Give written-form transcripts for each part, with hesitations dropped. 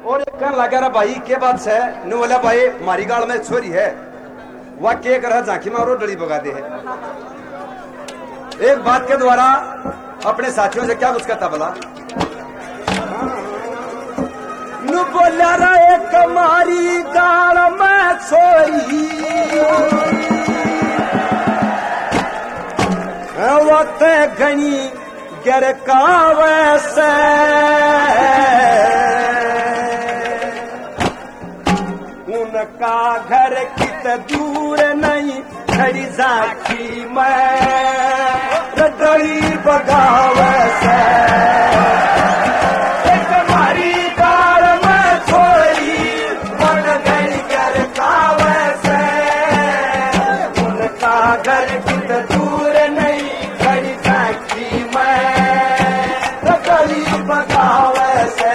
और एक कहने लगा रे भाई के बात है ने बोला भाई मारी गाल में छोरी है वह के कर झांकी में और डली बगा दे है। एक बात के द्वारा अपने साथियों से क्या मुस्कुराता बोला नु बोला रे एक मारी गाल में छोरी वत घनी गर का वैसे उनका घर कित दूर नहीं खड़ी झांकी में रटड़ी बगावे से एक मारी गाल में छोरी मन गई घर का वैसे उनका घर कित दूर नहीं खड़ी झांकी में रटड़ी बगावे से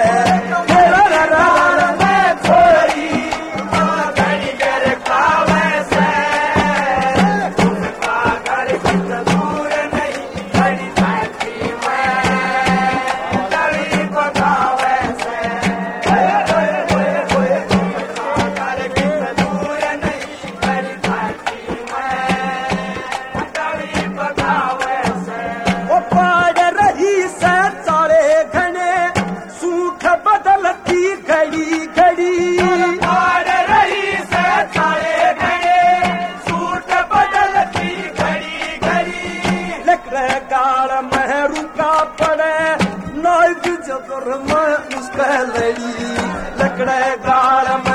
लकड़े गाल में